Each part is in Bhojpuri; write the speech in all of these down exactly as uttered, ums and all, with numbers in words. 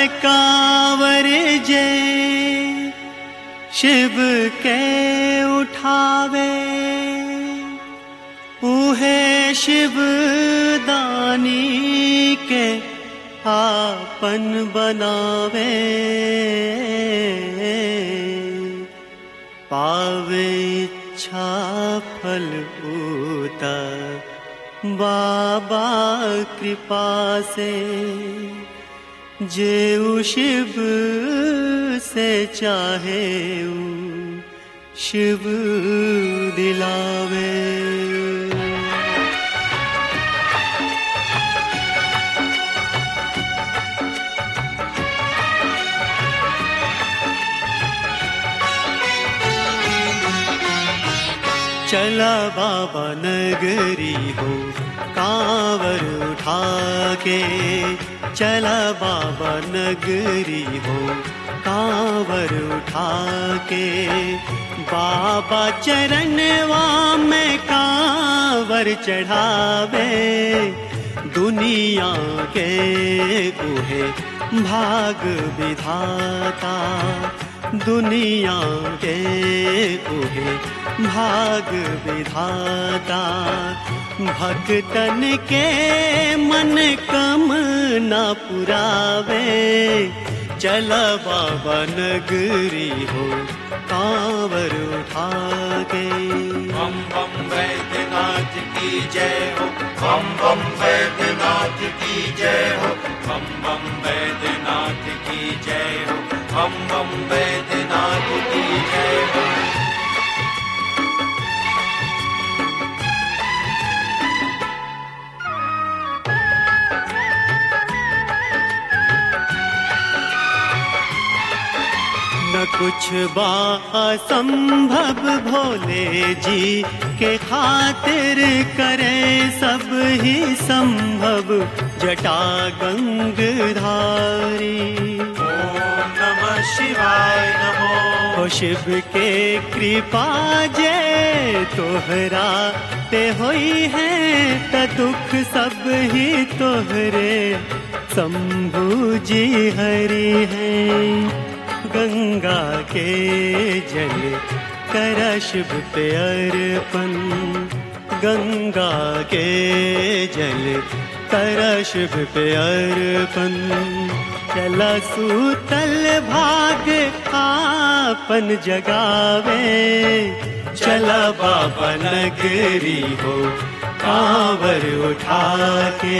कांवर जे शिव के उठावे, उहे शिव दानी के आपन बनावे। पावे इच्छा फल पूता बाबा कृपा से, जेऊ शिव से चाहे शिव दिलावे। चला बाबा नगरी हो कांवर उठा के, चला बाबा नगरी हो कांवर उठा के। बाबा चरणवा में कांवर चढ़ावे, दुनिया के उहे भाग विधाता, दुनिया के उहे भाग विधाता। भक्तन के मन कम न पुरावे, चला बाबा नगरी हो कांवर उठा के। बम बम वैद्यनाथ की जय हो, बम बम वैद्यनाथ की जय हो, बम बम वैद्यनाथ की जय हो, बम बम वैद्यनाथ की जय हो। न कुछ बा असंभव भोले जी के खातिर करे सब ही संभव जटा गंगधारी। ओम नमः शिवाय नमो। ओ शिव के कृपा जे तोहरा ते होई है, त दुख सब ही तोहरे शंभु जी हरि है। गंगा के जल करा शिव पे अर्पण, गंगा के जल करा शिव पे अर्पण। चला सूतल भाग आपन जगावे, चला बाबा नगरी हो कांवर उठा के।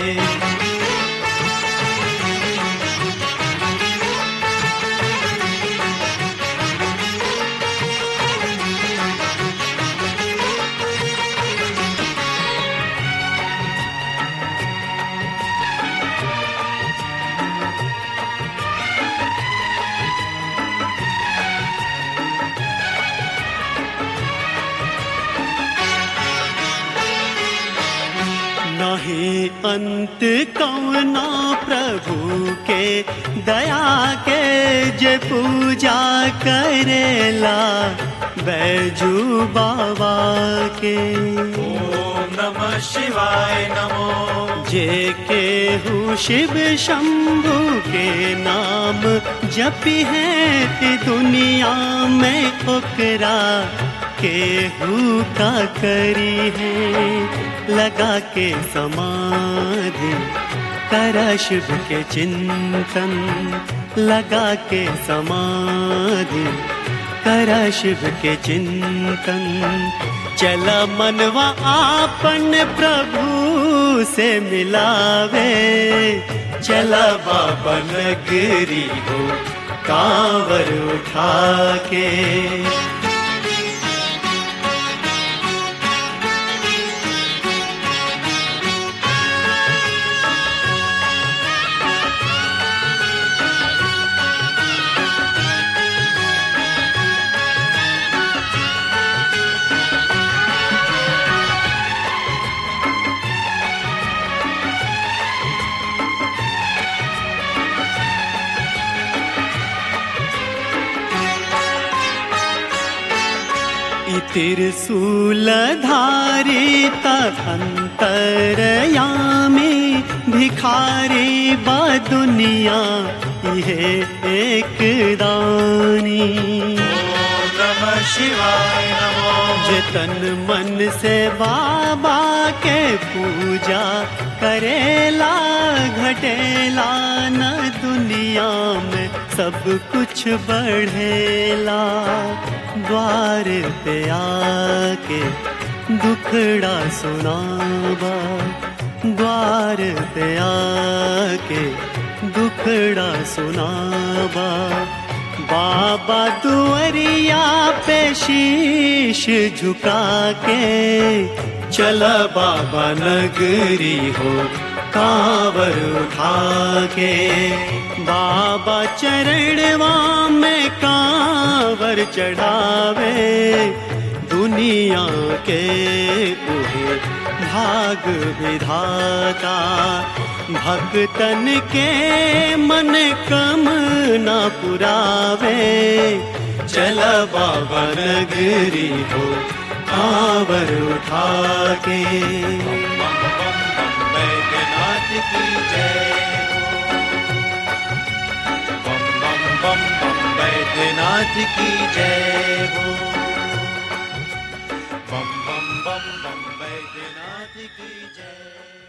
नहीं अंत कौना प्रभु के दया के, जे पूजा करेला बैजू बाबा के। ओम नमः शिवाय नमो। जे के हु शिव शंभु के नाम जपी है, दुनिया में ओकरा केहू का करी है। लगा के समाधि करा शिव के चिंतन, लगा के समाधि करा शिव के चिंतन। चला मनवा आपन प्रभु से मिलावे, चला बाबा नगरी हो कांवर उठा के। त्रिशूलधारी तंतरयामी भिखारी बा दुनिया ये एक दानी। ओम नमः शिवाय नमो। जे तन मन से बाबा के पूजा करेला घटेला न दुनिया में सब कुछ बढ़ेला। द्वार पे आके दुखड़ा सुनावा, द्वार पे आके दुखड़ा सुनावा। बाबा दुआरिया पे शीश झुका के चला बाबा नगरी हो कांवर उठा के। बाबा चरणवा में कांवर चढ़ावे, दुनिया के उहे भाग विधाता। भक्तन के मन कम न पुरावे, चला बाबा नगरी हो कांवर उठा के। बम बम बम बैद्यनाथ की जय हो। बम बम बम बम बैद्यनाथ की जय हो। बम बम बम बम बैद्यनाथ की जय।